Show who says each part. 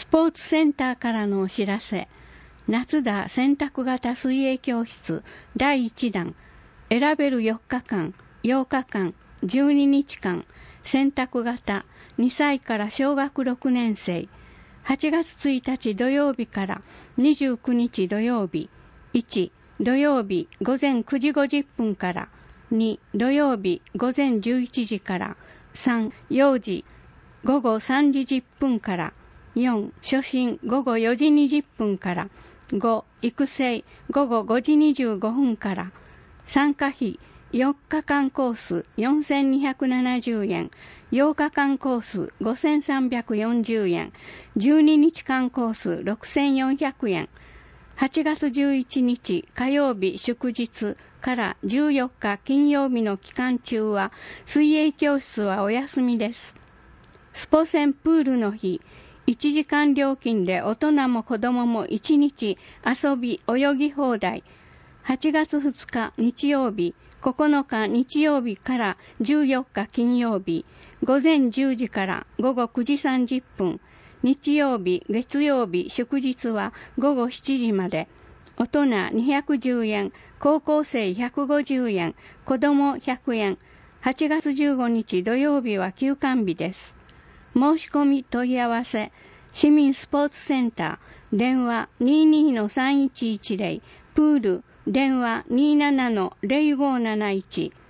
Speaker 1: ポーツセンターからのお知らせ。夏田選択型水泳教室第1弾。選べる4日間、8日間、12日間、選択型2歳から小学6年生。8月1日土曜日から29日土曜日。1、土曜日午前9時50分から。2、土曜日午前11時から。3、幼児午後3時10分から。4、初診午後4時20分から。5、育成午後5時25分から。参加費4日間コース4270円、8日間コース5340円、12日間コース6400円。8月11日火曜日祝日から14日金曜日の期間中は水泳教室はお休みです。スポセンプールの日、1時間料金で大人も子供も1日遊び泳ぎ放題。8月2日日曜日、9日日曜日から14日金曜日、午前10時から午後9時30分、日曜日、月曜日、祝日は午後7時まで。大人210円、高校生150円、子供100円。8月15日土曜日は休館日です。申し込み問い合わせ、市民スポーツセンター、電話 22-3110、プール、電話 27-0571。